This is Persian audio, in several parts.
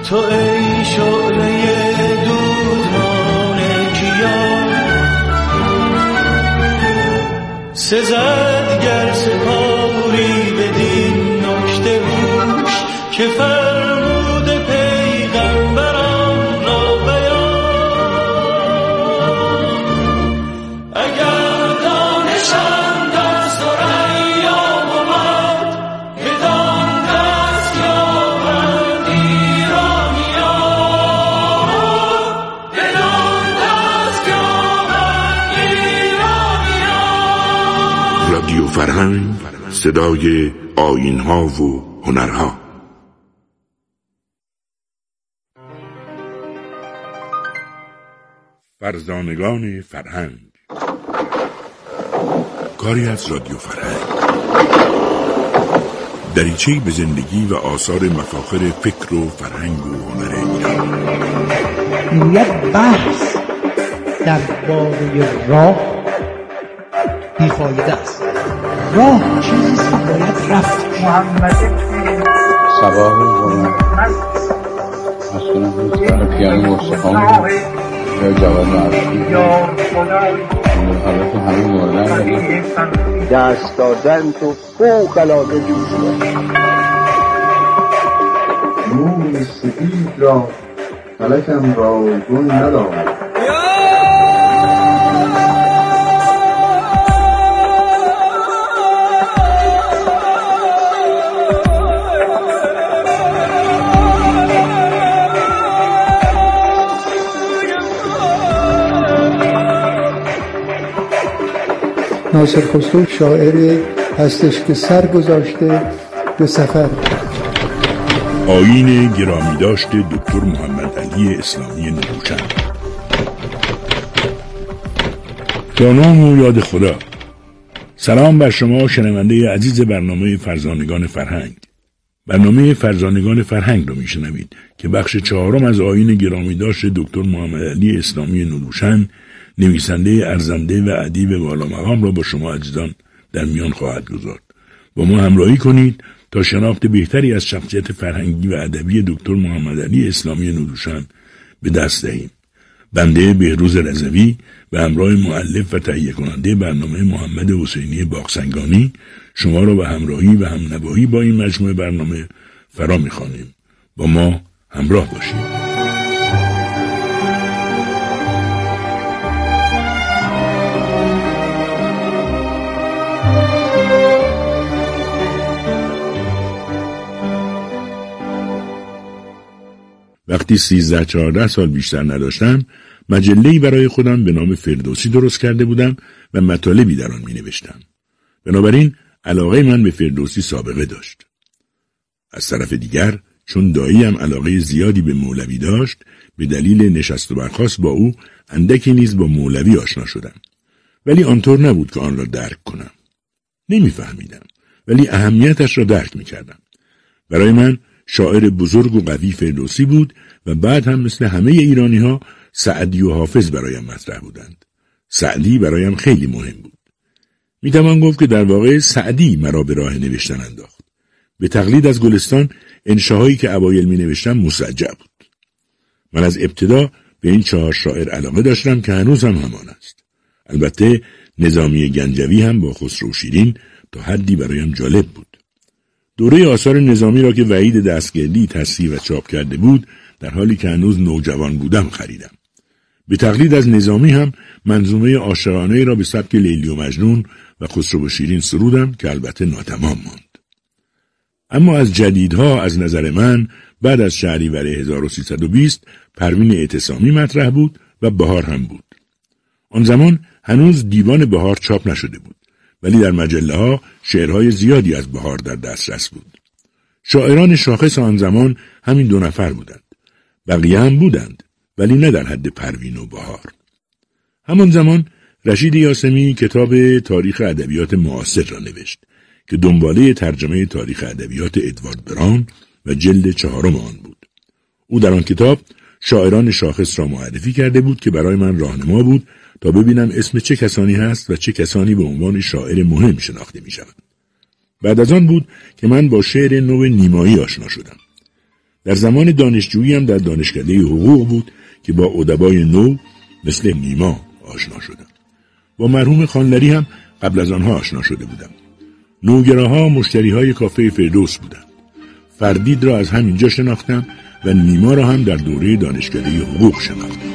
تو ای شعله دودمان کیان، سزد گر سپاری بدین نکته هوش که فرمود پیغمبران را بیان. اگر دانشم در ثریا بود بدان دست یابند ایرانیان، بدان دست یابند ایرانیان. رادیو فرهنگ، صدای آیین‌ها و هنرها. فرزانگان فرهنگ، کاری از رادیو فرهنگ، دریچه‌ای به زندگی و آثار مفاخر فکر و فرهنگ و هنر ایران. یک بحث درباره راه بیفایده است. راه چیزی که باید رفت. صباح روزانه مسئولم روزگار پیانو مستقام یا جواد عربی البته همه موردن دست دادن تو فوق العاده جوشیه. موی سفید را فلکم را گل ندارد. ناصر خسرو شاعری هستش که سر گذاشته به سفر. آیین گرامی داشت دکتر محمد علی اسلامی نوروشن. جانان و یاد خدا. سلام بر شما شنونده عزیز برنامه فرزانگان فرهنگ. برنامه فرزانگان فرهنگ رو میشنوید که بخش 4 از آیین گرامی داشت دکتر محمد علی اسلامی نوروشن، نویسنده ارزنده و ادیب والا مقام را با شما عزیزان در میان خواهد گذارد. با ما همراهی کنید تا شناخت بهتری از شخصیت فرهنگی و ادبی دکتر محمد علی اسلامی نوروشن به دست دهیم. بنده بهروز رضوی و همراه مؤلف و تهیه کننده برنامه محمد حسینی باغسنگانی شما را به همراهی و همنوایی با این مجموعه برنامه فرا می‌خوانیم. با ما همراه باشید. وقتی 13-14 سال بیشتر نداشتم، مجله‌ای برای خودم به نام فردوسی درست کرده بودم و مطالبی در آن می‌نوشتم. بنابراین علاقه من به فردوسی سابقه داشت. از طرف دیگر چون داییم علاقه زیادی به مولوی داشت، به دلیل نشست و برخاست با او اندکی نیز با مولوی آشنا شدم. ولی آنطور نبود که آن را درک کنم. نمی‌فهمیدم، ولی اهمیتش را درک می‌کردم. برای من شاعر بزرگ و قوی فردوسی بود و بعد هم مثل همه ایرانی‌ها سعدی و حافظ برایم مطرح بودند. سعدی برایم خیلی مهم بود. میتوان گفت که در واقع سعدی مرا به راه نوشتن انداخت. به تقلید از گلستان انشاهایی که اوایل می نوشتم مسجع بود. من از ابتدا به این 4 شاعر علاقه داشتم که هنوز هم همان است. البته نظامی گنجوی هم با خسرو و شیرین تا حدی برایم جالب بود. دوره آثار نظامی را که وحید دستگردی تصحیح و چاپ کرده بود در حالی که هنوز نوجوان بودم خریدم. به تقلید از نظامی هم منظومه عاشقانه را به سبک لیلی و مجنون و خسرو و شیرین سرودم که البته ناتمام ماند. اما از جدیدها از نظر من بعد از شهریور 1320 پروین اعتصامی مطرح بود و بهار هم بود. آن زمان هنوز دیوان بهار چاپ نشده بود، ولی در مجله ها شعرهای زیادی از بهار در دسترس بود. شاعران شاخص آن زمان همین 2 نفر بودند. بقیه هم بودند، ولی نه در حد پروین و بهار. همان زمان رشید یاسمی کتاب تاریخ ادبیات معاصر را نوشت که دنباله ترجمه تاریخ ادبیات ادوارد بران و جلد 4 آن بود. او در آن کتاب شاعران شاخص را معرفی کرده بود که برای من راهنما بود تا ببینم اسم چه کسانی هست و چه کسانی به عنوان شاعر مهم شناخته می شوند. بعد از آن بود که من با شعر نو نیمایی آشنا شدم. در زمان دانشجویی هم در دانشکده حقوق بود که با ادبای نو مثل نیما آشنا شدم. با مرحوم خانلری هم قبل از آنها آشنا شده بودم. نوگراها مشتریهای کافه فردوس بودند. فردید را از همینجا شناختم و نیما را هم در دوره دانشکده حقوق شناختم.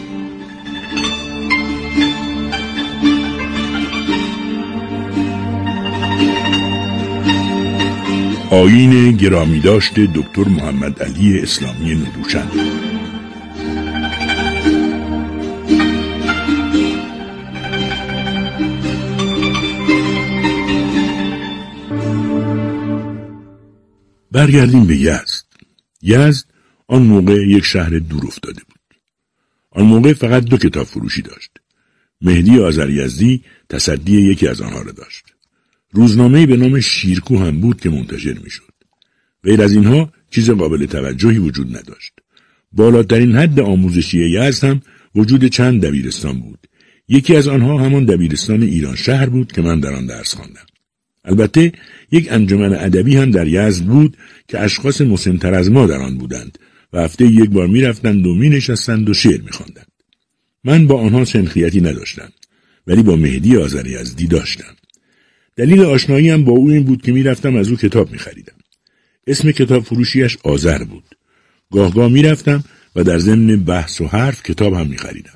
آیین گرامی داشت دکتر محمد علی اسلامی ندوشن. برگردیم به یزد. یزد آن موقع یک شهر دور افتاده بود. آن موقع فقط 2 کتاب فروشی داشت. مهدی آذریزدی تصدی یکی از آنها را داشت. روزنامه‌ای به نام شیرکو هم بود که منتشر می‌شد. غیر از اینها چیز قابل توجهی وجود نداشت. بالاترین حد آموزشی یزد هم وجود چند دبیرستان بود. یکی از آنها همان دبیرستان ایران شهر بود که من در آن درس خواندم. البته یک انجمن ادبی هم در یزد بود که اشخاص مسن‌تر از ما در آن بودند و هفته یک بار می‌رفتند و می‌نشستند و شعر می‌خواندند. من با آنها سنخیتی نداشتم، ولی با مهدی آذریزدی داشتم. دلیل آشنایی هم با او این بود که می‌رفتم از او کتاب می‌خریدم. اسم کتاب فروشیش آذر بود. گاه می‌رفتم و در ضمن بحث و حرف کتاب هم می‌خریدم.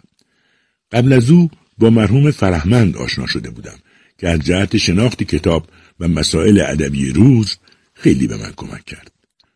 قبل از او با مرحوم فرهمند آشنا شده بودم که از جهت شناخت کتاب و مسائل ادبی روز خیلی به من کمک کرد.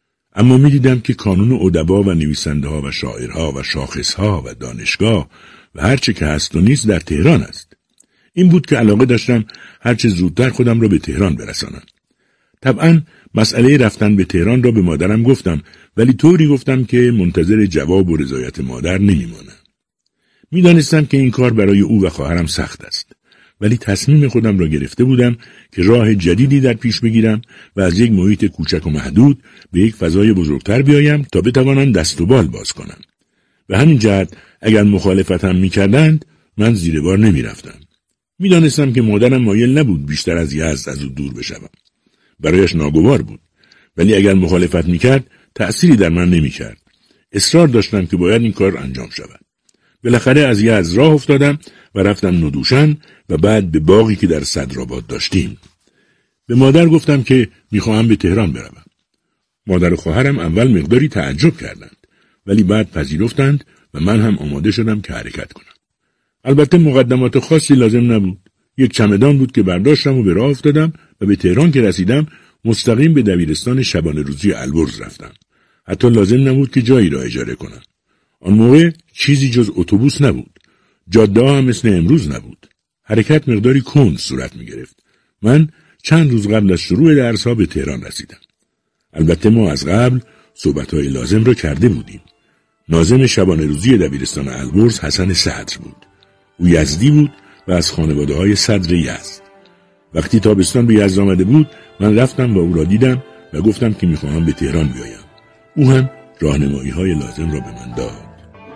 اما می‌دیدم که کانون ادبا و نویسنده‌ها و شاعرها و شاخصها و دانشگاه و هر چه که هست و نیست در تهران است. این بود که علاقه داشتم هر چه زودتر خودم را به تهران برسانم. طبعاً مسئله رفتن به تهران را به مادرم گفتم، ولی طوری گفتم که منتظر جواب و رضایت مادر نمی‌مانم. می‌دانستم که این کار برای او و خواهرم سخت است، ولی تصمیم خودم را گرفته بودم که راه جدیدی در پیش بگیرم و از یک محیط کوچک و محدود به یک فضای بزرگتر بیایم تا بتوانم دست و بال باز کنم. به همین جهت اگر مخالفتم می‌کردند من زیر بار نمی‌رفتم. می‌دانستم که مادرم مایل نبود بیشتر از یزد از او دور بشوم. برایش ناگوار بود، ولی اگر مخالفت می‌کرد تأثیری در من نمی‌کرد. اصرار داشتم که باید این کار انجام شود. بالاخره از یزد راه افتادم و رفتم ندوشن و بعد به باغی که در صدرآباد داشتیم. به مادر گفتم که می‌خواهم به تهران بروم. مادر و خواهرم اول مقداری تعجب کردند، ولی بعد پذیرفتند و من هم آماده شدم که حرکت کنم. البته مقدمات خاصی لازم نبود. یک چمدان بود که برداشتم و به راه افتادم و به تهران که رسیدم مستقیم به دبیرستان شبانه روزی البرز رفتم. حتی لازم نبود که جایی را اجاره کنم. آن موقع چیزی جز اتوبوس نبود. جاده‌ها هم مثل امروز نبود. حرکت مقداری کند صورت می گرفت. من چند روز قبل از شروع درس‌ها به تهران رسیدم. البته ما از قبل صحبت‌های لازم را کرده بودیم. ناظم شبانه روزی دبیرستان البرز حسن صدر بود. او یزدی بود و از خانواده‌های صدر یزد. وقتی تابستان به یزد آمده بود من رفتم و او را دیدم و گفتم که می‌خواهم به تهران بیایم. او هم راهنمایی‌های لازم را به من داد.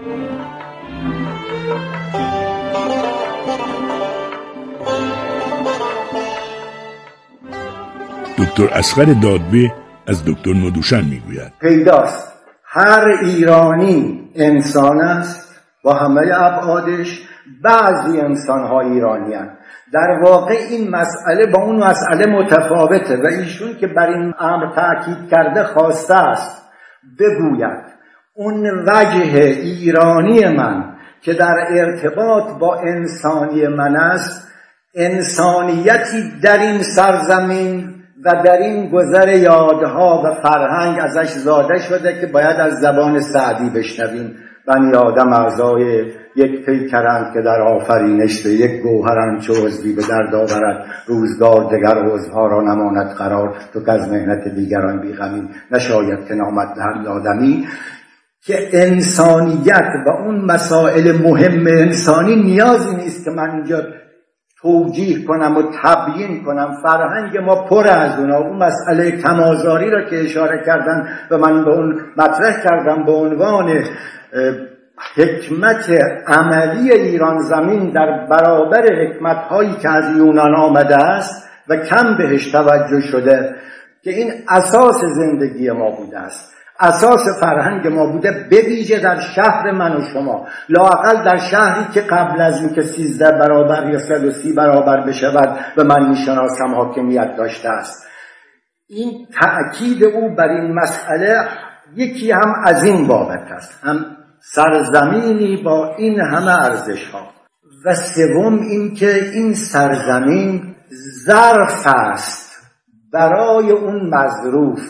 دکتر اصغر دادبه از دکتر ندوشن میگوید پیداست هر ایرانی انسان است با همه ابعادش. بعضی انسان‌ها ایرانی هستند. در واقع این مسئله با اون مسئله متفاوته و ایشون که بر این امر تأکید کرده خواسته است بگوید اون وجه ایرانی من که در ارتباط با انسانی من است، انسانیتی در این سرزمین و در این گذر یادها و فرهنگ ازش زاده شده که باید از زبان سعدی بشنویم. بنی آدم اعضای یک پیکرند که در آفرینش به یک گوهرند چو عضوی به درد آورد روزگار دگر عضوها را نماند قرار تو که از مهنت دیگران بیغمی نشاید که نامد دهند آدمی. که انسانیت و اون مسائل مهم انسانی نیازی نیست که من اینجا توجیه کنم و تبیین کنم. فرهنگ ما پر از اون مسئله کم‌آزاری را که اشاره کردن و من به اون مطرح کردم به عنوان حکمت عملی ایران زمین در برابر حکمت‌هایی که از یونان آمده است و کم بهش توجه شده. که این اساس زندگی ما بوده است، اساس فرهنگ ما بوده، به ویژه در شهر من و شما، لااقل در شهری که قبل از اینکه 13 برابر یا 130 برابر بشود به من میشناسم حاکمیت داشته است. این تأکید او بر این مسئله یکی هم از این بابت است، هم سرزمینی با این همه ارزش ها، و سوم این که این سرزمین ظرف است برای اون مظروف.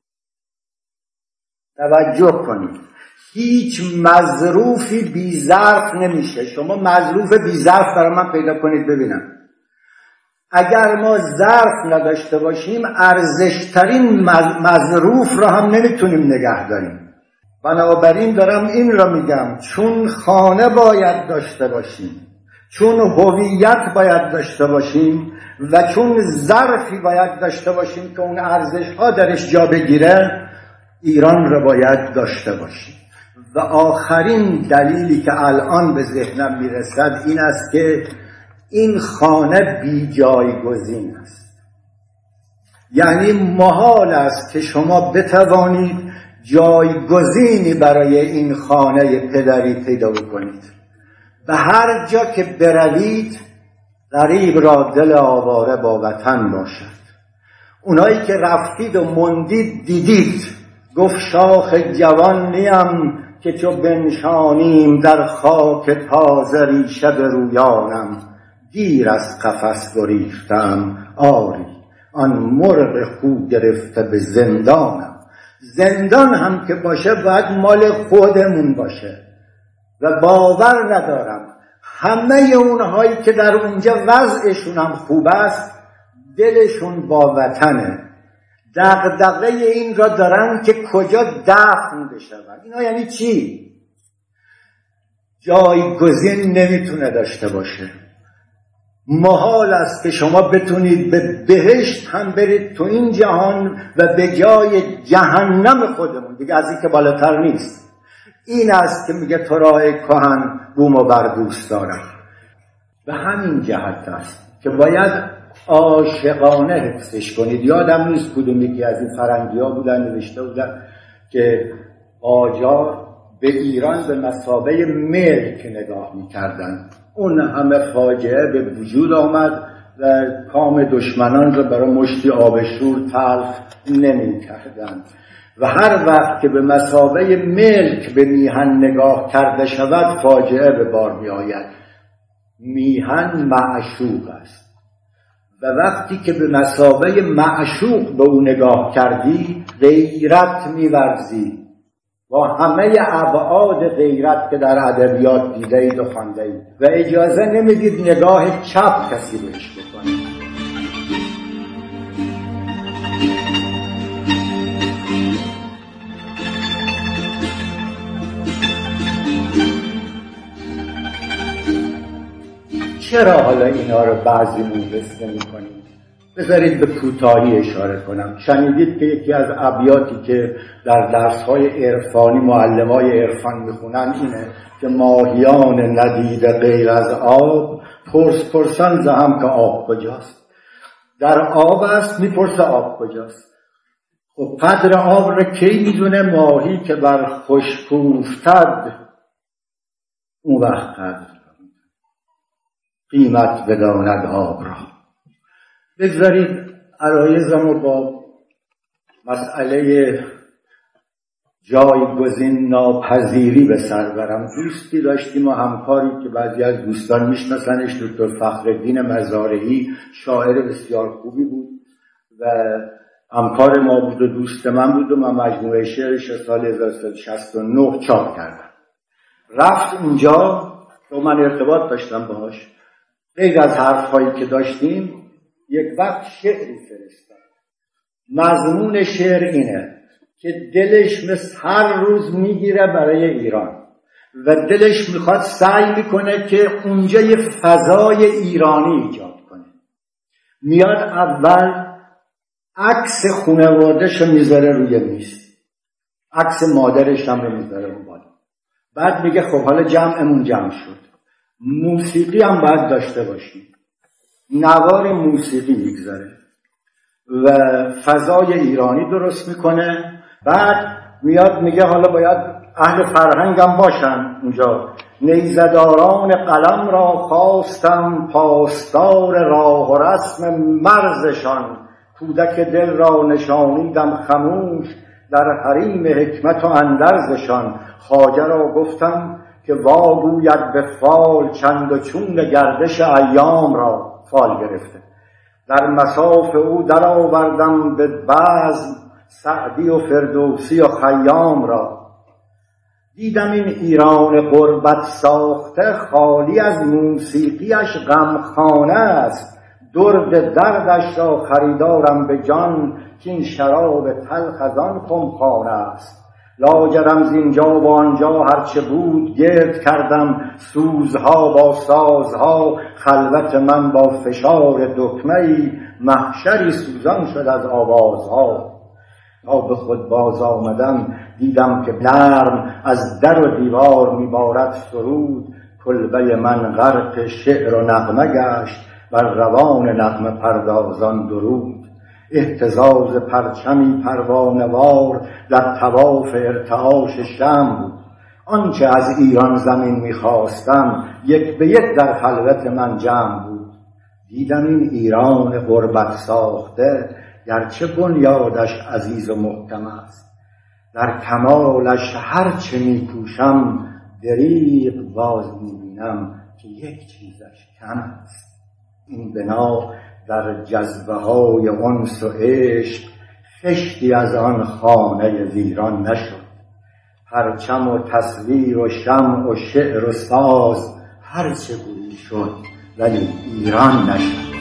توجه کنید، هیچ مظروفی بی ظرف نمیشه. شما مظروف بی ظرف برای من پیدا کنید ببینم. اگر ما ظرف نداشته باشیم ارزشترین مظروف را هم نمیتونیم نگه داریم. بنابراین دارم این را میگم، چون خانه باید داشته باشیم، چون هویت باید داشته باشیم و چون ظرفی باید داشته باشیم که اون ارزش ها درش جا بگیره، ایران را باید داشته باشیم. و آخرین دلیلی که الان به ذهنم میرسد این است که این خانه بی جایگزین است. یعنی محال است که شما بتوانید جایگزینی برای این خانه پدری پیدا کنید. به هر جا که بروید غریب را دل آواره با وطن باشد. اونایی که رفتید و مندید دیدید، گفت شاخ جوان نیم که چو بنشانیم در خاک تازه ریشه به رویانم. دیر از قفس گریختم آری آن مرغ خو گرفته به زندانم. زندان هم که باشه باید مال خودمون باشه و باور ندارم همه اونهایی که در اونجا وضعشون هم خوب است دلشون با وطنه، دغدغه این را دارن که کجا دفن بشود. اینا یعنی چی؟ جایگزین نمیتونه داشته باشه. محال است که شما بتونید به بهشت هم برید تو این جهان و به جای جهنم خودمون، دیگه از این که بالاتر نیست. این است که میگه تو راه کهن بوم و بر دوست دارم. به همین جهت است که باید عاشقانه حفظش کنید. یادم نیست کدوم یکی از این فرنگی‌ها بودن نوشته بودن که قاجار به ایران به مثابه ملک نگاه می‌کردند. اون همه فاجعه به وجود آمد و کام دشمنان را برای مشتی آبشور تلخ نمی‌کردند و هر وقت که به مثابه ملک به میهن نگاه کرده شود فاجعه به بار می‌آید. میهن معشوق است و وقتی که به مثابه معشوق به او نگاه کردی غیرت می‌ورزی و همه ابعاد غیرت که در ادبیات دیدید و خواندید و اجازه نمیدید نگاه چپ کسی بهش بکنه. چرا حالا اینا رو بعضیمون حس نمی‌کنیم؟ بذارید به کوتاهی اشاره کنم. شنیدید که یکی از ابیاتی که در درس‌های عرفانی معلمای عرفان میخونن اینه که ماهیان ندید غیر از آب پرسان زهم که آب کجاست. در آب است میپرسه آب کجاست. خب قدر آب را کی میدونه؟ ماهی که بر خشک افتد اون وقت قدر قیمت بداند آب را. بگذارید عرایزم رو با مسئله جایگزین ناپذیری به سر برم. دوستی داشتیم و همکاری که بعضی از دوستان میشناسنش، دکتر فخرالدین مزارعی، شاعر بسیار خوبی بود و همکار ما بود و دوست من بود و من مجموعه شعرش سال 1969 چاپ کردم. رفت اونجا و من ارتباط داشتم باهاش. غیر از حرف‌هایی که داشتیم یک وقت شعری فرستاد. مضمون شعر اینه که دلش مثل هر روز میگیره برای ایران و دلش میخواد سعی میکنه که اونجا یه فضای ایرانی ایجاد کنه. میاد اول عکس خانواده‌شو میذاره روی میز، عکس مادرش هم میذاره رو بالا. بعد میگه خب حالا جمعمون جمع شد، موسیقی هم باید داشته باشیم. نوار موسیقی میگذاره و فضای ایرانی درست میکنه. بعد میاد میگه حالا باید اهل فرهنگ هم باشن اونجا. نیزداران قلم را خواستم، پاسدار راه و رسم مرزشان. کودک دل را نشانیدم خموش، در حریم حکمت و اندرزشان. خواجه را گفتم که واگوید به فال، چند و چون گردش ایام را فال گرفته. در مصاف او در آوردم به بزم، سعدی و فردوسی و خیام را. دیدم این ایران غربت ساخته، خالی از موسیقیش غمخانه است. درد دردش را خریدارم به جان، که این شراب تلخ از آن خمخانه است. لاجرم زینجا و آنجا هرچه بود گرد کردم، سوزها با سازها خلوت من با فشار دکمه‌ای، محشری سوزان شد از آوازها. تا به خود باز آمدم دیدم که نرم از در و دیوار میبارد سرود. کلبه من غرق شعر و نغمه گشت، بر روان نغمه پردازان درود. اهتزاز پرچمی پروانه‌وار در طواف ارتعاش شمع بود. آنچه از ایران زمین میخواستم، یک به یک در خلوت من جمع بود. دیدم این ایران غربت ساخته، گرچه بنیادش عزیز و محکم است. در کمالش هرچه میکوشم، دریغ باز میبینم که یک چیزش کم است. این بنا در جذبه های انس و عشق، خشتی از آن خانه ویران نشد. پرچم و تصویر و شمع و شعر و ساز، هرچه گویی شد ولی ایران نشد.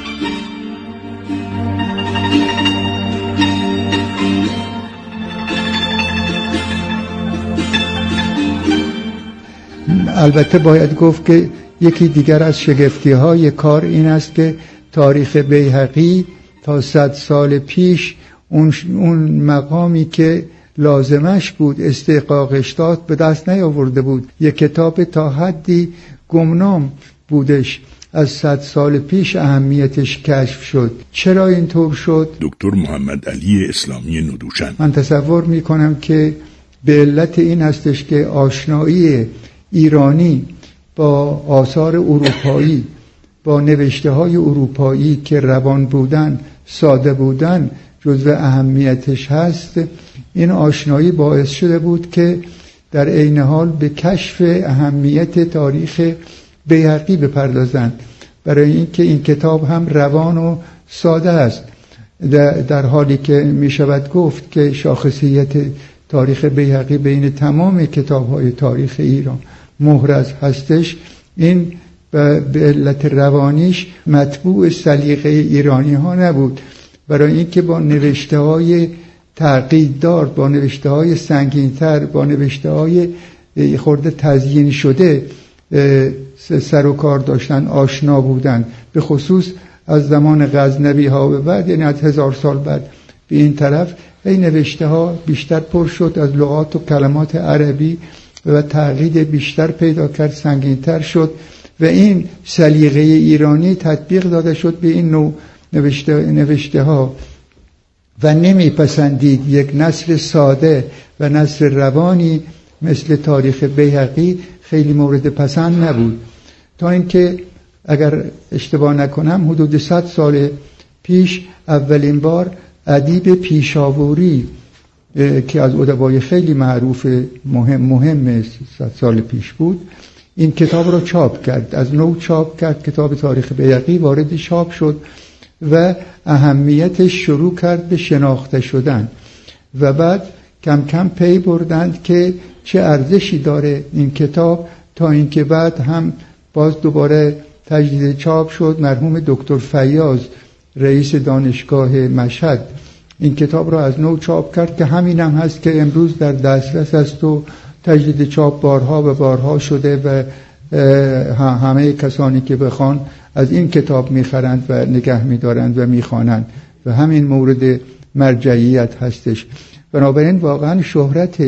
البته باید گفت که یکی دیگر از شگفتی‌های کار این است که تاریخ بیهقی تا 100 سال پیش اون مقامی که لازمش بود استحقاقش داد به دست نیاورده بود. یک کتاب تا حدی گمنام بودش، از 100 سال پیش اهمیتش کشف شد. چرا اینطور شد؟ دکتر محمد علی اسلامی ندوشن: من تصور میکنم که به علت این هستش که آشنایی ایرانی با آثار اروپایی، با نوشته های اروپایی که روان بودن، ساده بودن، جزو اهمیتش هست. این آشنایی باعث شده بود که در عین حال به کشف اهمیت تاریخ بیهقی بپردازند، برای اینکه این کتاب هم روان و ساده است، در حالی که می شود گفت که شاخصیت تاریخ بیهقی بین تمام کتاب‌های تاریخ ایران محرز هستش. این به علت روانیش مطبوع سلیقه ایرانی ها نبود، برای اینکه با نوشته های تعقیددار، با نوشته های سنگین‌تر، با نوشته های خورده تزیین شده سر و کار داشتن، آشنا بودن. به خصوص از زمان غزنوی ها به بعد، یعنی از 1000 سال بعد به این طرف، این نوشته ها بیشتر پر شد از لغات و کلمات عربی و تعقید بیشتر پیدا کرد، سنگین‌تر شد و این سلیقه ایرانی تطبیق داده شد به این نوع نوشته ها و نمیپسندید یک نثر ساده و نثر روانی مثل تاریخ بیهقی خیلی مورد پسند نبود. تا اینکه اگر اشتباه نکنم حدود 100 سال پیش اولین بار ادیب پیشاوری که از ادبای خیلی معروف مهم 100 سال پیش بود، این کتاب رو چاپ کرد، از نو چاپ کرد. کتاب تاریخ بیهقی وارد چاپ شد و اهمیتش شروع کرد به شناخته شدن و بعد کم کم پی بردند که چه ارزشی داره این کتاب، تا اینکه بعد هم باز دوباره تجدید چاپ شد. مرحوم دکتر فیاض رئیس دانشگاه مشهد این کتاب را از نو چاپ کرد که همین هم هست که امروز در دسترس است و تجدید چاپ بارها و بارها شده و همه کسانی که بخوان از این کتاب میخرند و نگه میدارند و میخوانند و همین مورد مرجعیت هستش. بنابراین واقعا شهرت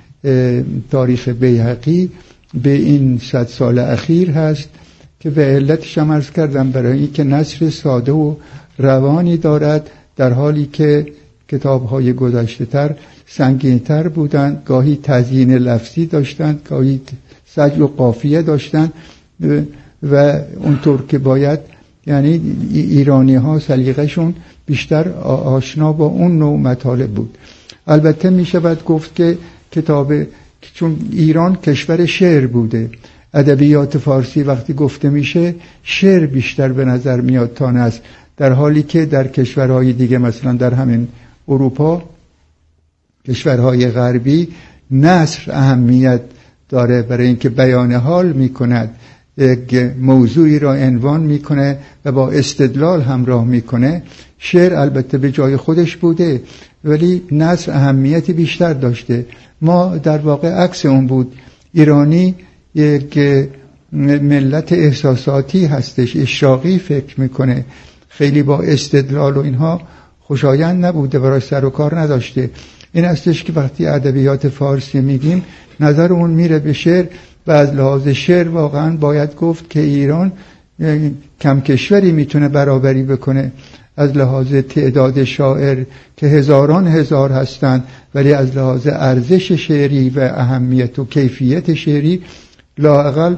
تاریخ بیهقی به این 100 سال اخیر هست که به علتش هم عرض کردم، برای اینکه نثر ساده و روانی دارد در حالی که کتاب‌های گذشته‌تر سنگین‌تر بودند، گاهی تزیین لفظی داشتند، گاهی سجع و قافیه داشتند و اونطور که باید، یعنی ایرانی‌ها سلیقه‌شون بیشتر آشنا با اون نوع مطالب بود. البته می شود گفت که چون ایران کشور شعر بوده، ادبیات فارسی وقتی گفته میشه شعر بیشتر به نظر میاد تا نثر، در حالی که در کشورهای دیگه مثلا در همین اروپا، کشورهای غربی، نثر اهمیت داره برای اینکه بیان حال میکند، یک موضوعی را عنوان میکنه و با استدلال همراه میکنه. شعر البته به جای خودش بوده ولی نثر اهمیتی بیشتر داشته. ما در واقع عکس اون بود. ایرانی یک ملت احساساتی هستش، اشراقی فکر میکنه، خیلی با استدلال و اینها خوشایند نبوده، برای سر و کار نداشته. این هستش که وقتی ادبیات فارسی میگیم نظر اون میره به شعر و از لحاظ شعر واقعا باید گفت که ایران کم کشوری میتونه برابری بکنه از لحاظ تعداد شاعر که هزاران هزار هستند، ولی از لحاظ ارزش شعری و اهمیت و کیفیت شعری لااقل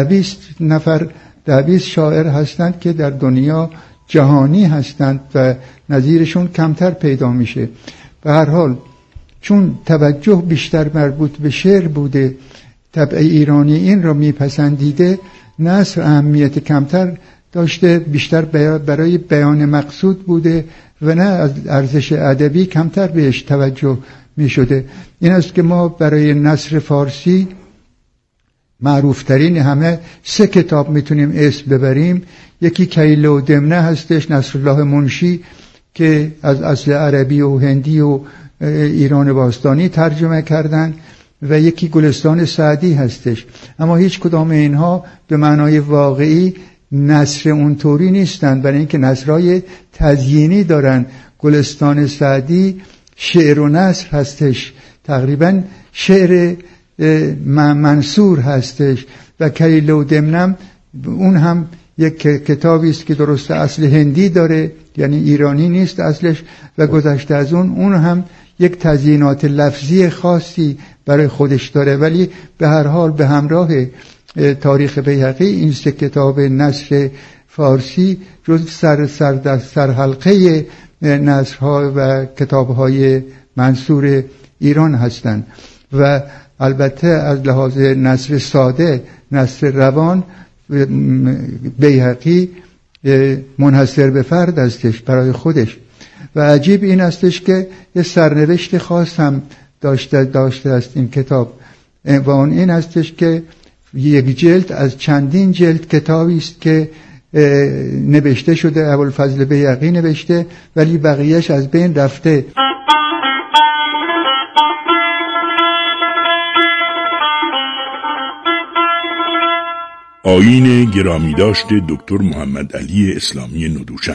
10-20 شاعر هستند که در دنیا جهانی هستند و نظیرشون کمتر پیدا میشه. به هر حال چون توجه بیشتر مربوط به شعر بوده، طبع ایرانی این را میپسندیده، نثر اهمیت کمتر داشته، بیشتر برای بیان مقصود بوده و نه از ارزش ادبی کمتر بهش توجه می شده. این است که ما برای نثر فارسی معروفترین همه 3 کتاب میتونیم اسم ببریم. یکی کیله و دمنه هستش، نصرالله منشی که از اصل عربی و هندی و ایران باستانی ترجمه کردن، و یکی گلستان سعدی هستش. اما هیچ کدام اینها به معنای واقعی نثر اونطوری نیستند، برای اینکه نثرهای تزیینی دارن. گلستان سعدی شعر و نثر هستش، تقریبا شعر منصور هستش، و کیله و دمنم اون هم یک کتابی است که درست اصل هندی داره، یعنی ایرانی نیست اصلش، و گذشته از اون هم یک تزیینات لفظی خاصی برای خودش داره. ولی به هر حال به همراه تاریخ بیهقی این 3 کتاب نثر فارسی جز سرحلقه نثرها و کتابهای منصور ایران هستند. و البته از لحاظ نثر ساده، نثر روان، بیهقی منحصر به فرد هستش برای خودش. و عجیب این هستش که یه سرنوشت خاص هم داشته است این کتاب، و اون این هستش که یک جلد از چندین جلد کتابی است که نوشته شده، ابوالفضل بیهقی نوشته، ولی بقیهش از بین رفته. آیین گرامی داشت دکتر محمد علی اسلامی ندوشن.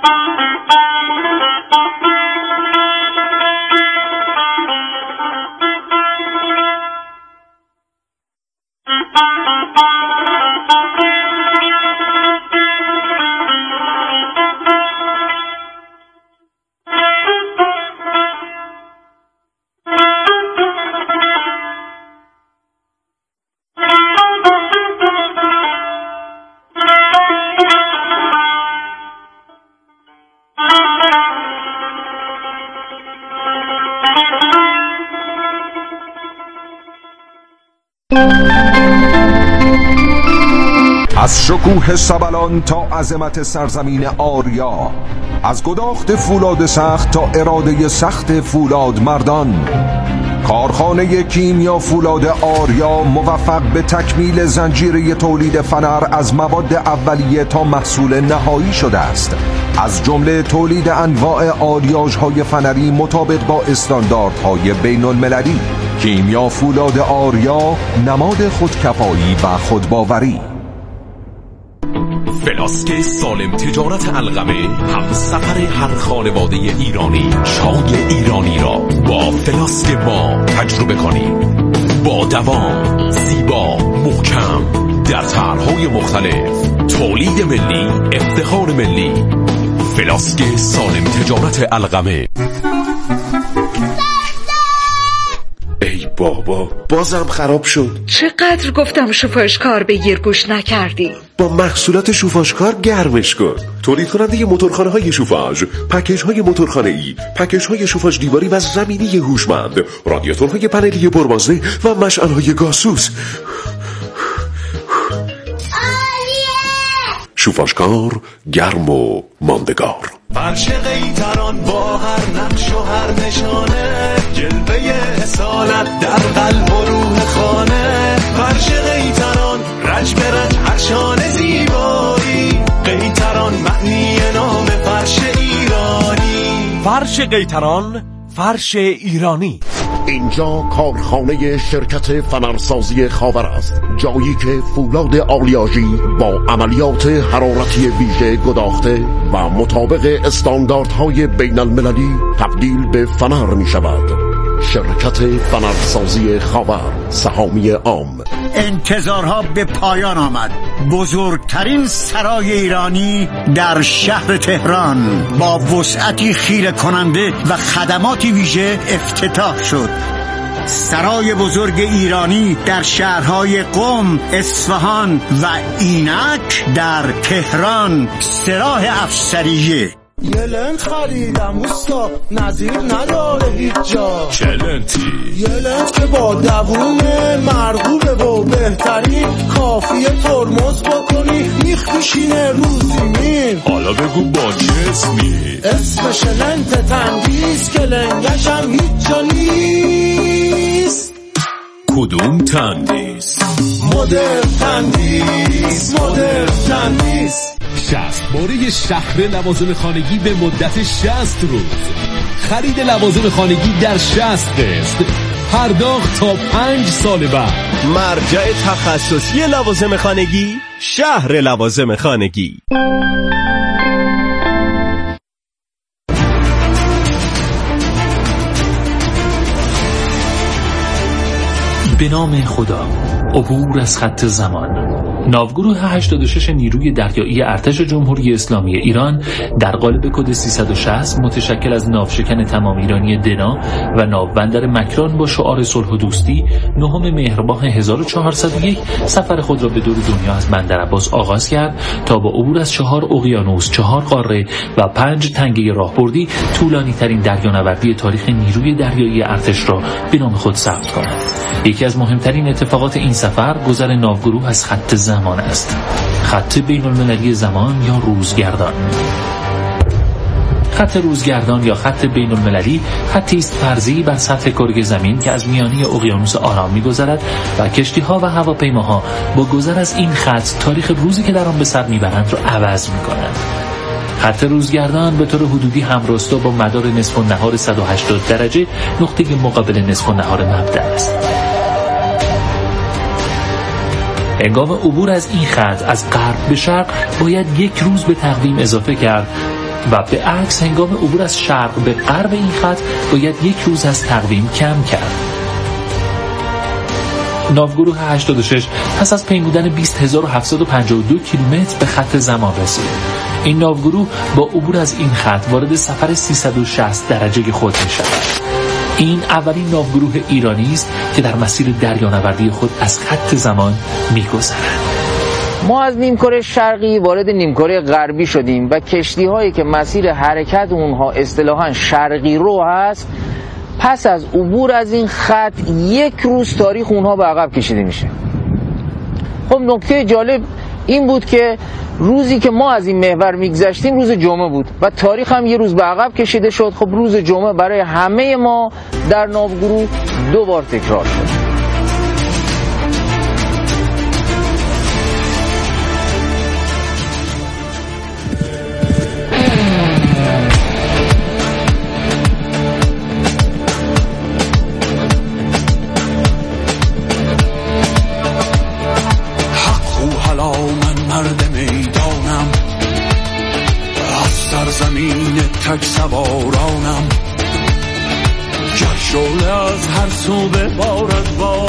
از شکوه سبلان تا عظمت سرزمین آریا، از گداخت فولاد سخت تا اراده سخت فولاد مردان، کارخانه کیمیا فولاد آریا موفق به تکمیل زنجیره تولید فنر از مواد اولیه تا محصول نهایی شده است، از جمله تولید انواع آلیاژهای فنری مطابق با استانداردهای بین المللی. کیمیا فولاد آریا، نماد خودکفایی و خودباوری. فلاسک سالم تجارت القمه، هم سفر هر خانواده ایرانی. چای ایرانی را با فلاسک ما تجربه کنید، با دوام، زیبا، محکم، در طرح‌های مختلف. تولید ملی، افتخار ملی. فلاسک سالم تجارت القمه. ای بابا بازم خراب شد. چقدر گفتم شوفاژکار بگیر گوش نکردی. با محصولات شوفاژکار گرمش کن. تولید کننده موتورخانه‌های شوفاژ، پکیج‌های موتورخانه‌ای، پکیج‌های شوفاژ دیواری و زمینی هوشمند، رادیاتورهای پنلی پربازه و مشعل‌های گازسوز. شوفاژکار گرم و ماندگار. فرش قیطران با هر نقش و هر نشانه، جلوه اصالت در قلب و روح خانه. فرش قیطران رنج به رنج هر شانه زیبایی، قیطران معنی نام فرش ایرانی. فرش قیطران، فرش ایرانی. اینجا کارخانه شرکت فنرسازی خاور است، جایی که فولاد آلیاژی با عملیات حرارتی ویژه گداخته و مطابق استانداردهای بین المللی تبدیل به فنر می شود. شرکت فنرسازی خاور، سهامی عام. انتظارها به پایان آمد. بزرگترین سرای ایرانی در شهر تهران با وسعتی خیره کننده و خدماتی ویژه افتتاح شد. سرای بزرگ ایرانی در شهرهای قم، اصفهان و اینک در تهران، سراح افسریه. یه لنت خریدم اوستا، نظیر نداره هیچ جا. چه لنتی؟ یه لنت که با دوونه مرغوبه و بهترین، کافیه ترمز بکنی میخ میشینه رو زمین. حالا بگو با چه اسمی؟ اسمش لنت تندیس که لنگش هم هیچ جا نیست. کدوم تندیس؟ مدرن تندیس، مدرن تندیس. 60 باره شهر لوازم خانگی به مدت 60 روز. خرید لوازم خانگی در 60 قسط، پرداخت تا 5 سال بعد. مرجع تخصصی لوازم خانگی، شهر لوازم خانگی. به نام خدا. عبور از خط زمان. ناوگروه 86 نیروی دریایی ارتش جمهوری اسلامی ایران در قالب کد 360 متشکل از ناوشکن تمام ایرانی دنا و ناوبندر مکران با شعار صلح و دوستی 9 مهرماه 1401 سفر خود را به دور دنیا از بندرعباس آغاز کرد تا با عبور از 4 اقیانوس، 4 قاره و 5 تنگه راهبردی طولانی ترین دریانوردی تاریخ نیروی دریایی ارتش را به نام خود ثبت کند. یکی از مهمترین اتفاقات این سفر گذر ناوگروه از خط زمان است. خط بین المللی زمان یا روزگردان. خط روزگردان یا خط بین المللی خطی است فرضی بر سطح کره زمین که از میانی اقیانوس آرام می‌گذرد و کشتی‌ها و هواپیماها با گذر از این خط تاریخ روزی که در آن به سر می‌برند را عوض می‌کنند. خط روزگردان به طور حدودی همراستا با مدار نصف النهار 180 درجه نقطه مقابل نصف النهار مبدأ است. هنگام عبور از این خط از غرب به شرق باید 1 روز به تقویم اضافه کرد و به عکس هنگام عبور از شرق به غرب این خط باید 1 روز از تقویم کم کرد. ناوگروه 86 پس از پیمودن 20752 کیلومتر به خط زمان رسید. این ناوگروه با عبور از این خط وارد سفر 360 درجه خود می شود. این اولین ناوگروه ایرانی است که در مسیر دریانوردی خود از خط زمان می‌گذرد. ما از نیمکره شرقی وارد نیمکره غربی شدیم و کشتی‌هایی که مسیر حرکت اونها اصطلاحاً شرقی رو هست، پس از عبور از این خط 1 روز تاریخ اونها به عقب کشیده میشه. خب نکته جالب این بود که روزی که ما از این محور میگذشتیم روز جمعه بود و تاریخ هم 1 روز به عقب کشیده شد. خب روز جمعه برای همه ما در ناوگروه 2 بار تکرار شد. تک سوارانم، گر شعله از هر سو ببارد